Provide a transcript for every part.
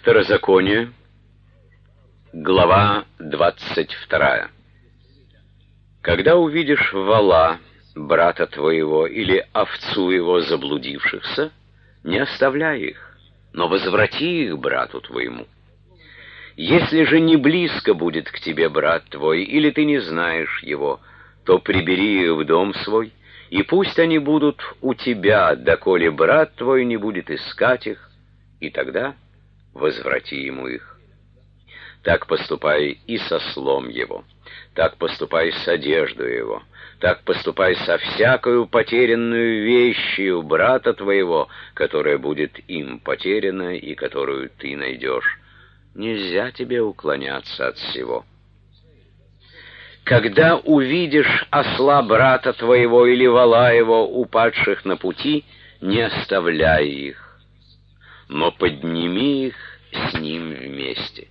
Второзаконие, глава 22. Когда увидишь вола, брата твоего, или овцу его заблудившихся, не оставляй их, но возврати их брату твоему. Если же не близко будет к тебе брат твой, или ты не знаешь его, то прибери их в дом свой, и пусть они будут у тебя, доколе брат твой не будет искать их, и тогда возврати ему их. Так поступай и со слом его, так поступай с одеждой его, так поступай со всякою потерянную вещью брата твоего, которая будет им потеряна и которую ты найдешь. Нельзя тебе уклоняться от всего. Когда увидишь осла брата твоего или вола его, упадших на пути, не оставляй их, но подними их с ним вместе.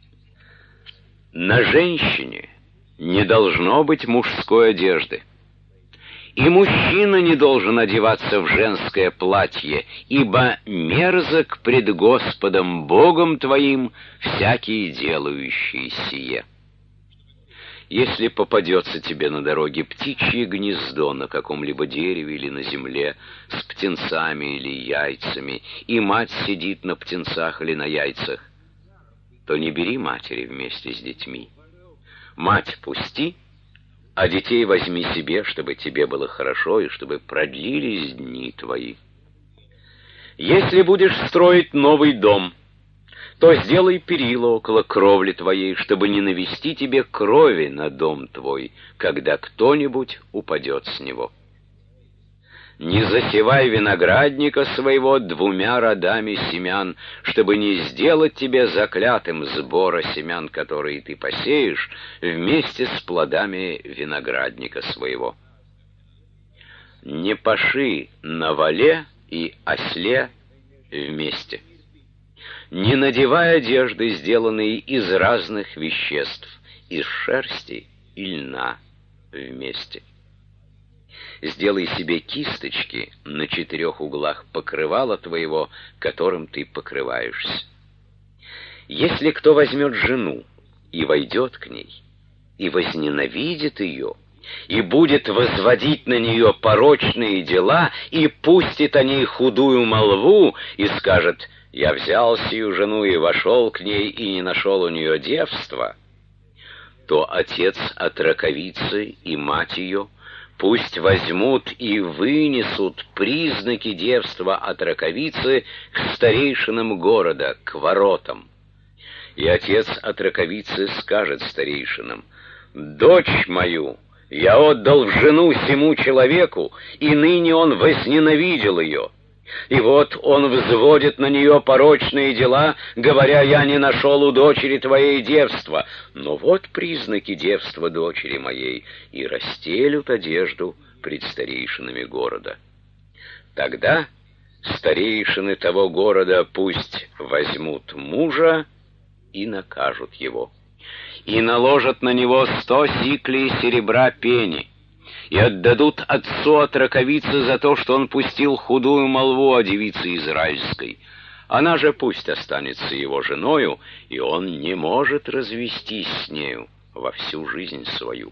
На женщине не должно быть мужской одежды, и мужчина не должен одеваться в женское платье, ибо мерзок пред Господом Богом твоим всякий делающий сие. Если попадется тебе на дороге птичье гнездо на каком-либо дереве или на земле с птенцами или яйцами, и мать сидит на птенцах или на яйцах, то не бери матери вместе с детьми. Мать пусти, а детей возьми себе, чтобы тебе было хорошо и чтобы продлились дни твои. Если будешь строить новый дом, то сделай перила около кровли твоей, чтобы не навести тебе крови на дом твой, когда кто-нибудь упадет с него. Не засевай виноградника своего 2 родами семян, чтобы не сделать тебе заклятым сбора семян, которые ты посеешь, вместе с плодами виноградника своего. Не паши на воле и осле вместе. Не надевай одежды, сделанные из разных веществ, из шерсти и льна вместе. Сделай себе кисточки на 4 углах покрывала твоего, которым ты покрываешься. Если кто возьмет жену и войдет к ней, и возненавидит ее, и будет возводить на нее порочные дела, и пустит о ней худую молву, и скажет: «Я взял сию жену и вошел к ней, и не нашел у нее девства», то отец от раковицы и мать ее пусть возьмут и вынесут признаки девства от раковицы к старейшинам города, к воротам. И отец от раковицы скажет старейшинам: «Дочь мою я отдал в жену сему человеку, и ныне он возненавидел ее. И вот он взводит на нее порочные дела, говоря: я не нашел у дочери твоей девства. Но вот признаки девства дочери моей, и расстелют одежду пред старейшинами города. Тогда старейшины того города пусть возьмут мужа и накажут его, и наложат на него 100 сиклей серебра пени, и отдадут отцу от раковицы за то, что он пустил худую молву о девице израильской. Она же пусть останется его женою, и он не может развестись с нею во всю жизнь свою.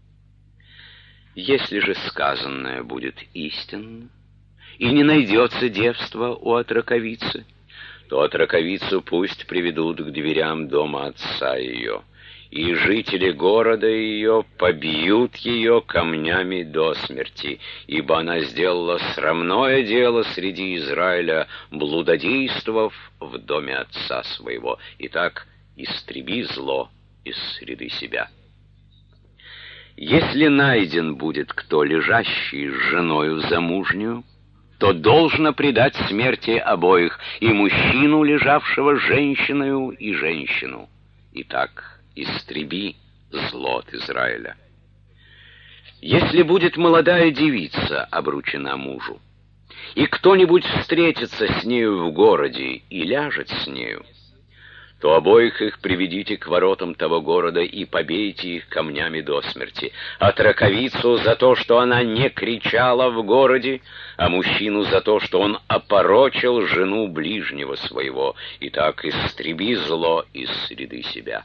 Если же сказанное будет истинно, и не найдется девства у отраковицы, то отраковицу пусть приведут к дверям дома отца ее, и жители города ее побьют ее камнями до смерти, ибо она сделала срамное дело среди Израиля, блудодействовав в доме отца своего. Итак, истреби зло из среды себя. Если найден будет кто, лежащий с женою замужнюю, то должно предать смерти обоих, и мужчину, лежавшего с женщиною, и женщину. Итак, истреби зло от Израиля. Если будет молодая девица обручена мужу, и кто-нибудь встретится с нею в городе и ляжет с нею, то обоих их приведите к воротам того города и побейте их камнями до смерти, а траковицу за то, что она не кричала в городе, а мужчину за то, что он опорочил жену ближнего своего, и так истреби зло из среды себя.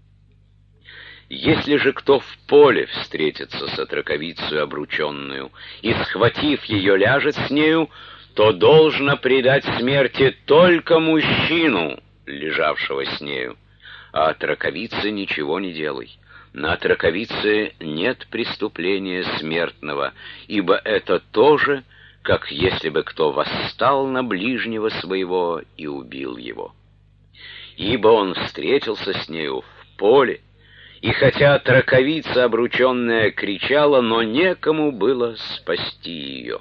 Если же кто в поле встретится с отраковицей обрученную и, схватив ее, ляжет с нею, то должно предать смерти только мужчину, лежавшего с нею, а от раковицы ничего не делай. На раковице нет преступления смертного, ибо это то же, как если бы кто восстал на ближнего своего и убил его. Ибо он встретился с нею в поле, и хотя раковица обрученная кричала, но некому было спасти ее.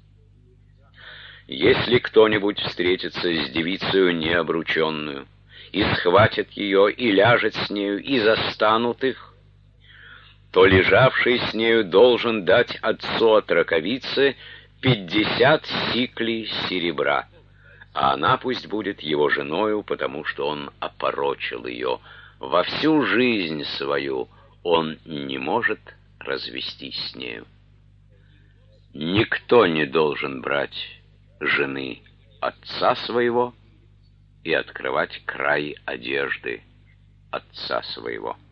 Если кто-нибудь встретится с девицею необрученную, и схватит ее, и ляжет с нею, и застанут их, то лежавший с нею должен дать отцу от раковицы 50 сиклей серебра, а она пусть будет его женою, потому что он опорочил ее. Во всю жизнь свою он не может развестись с нею. Никто не должен брать жены отца своего и открывать край одежды отца своего.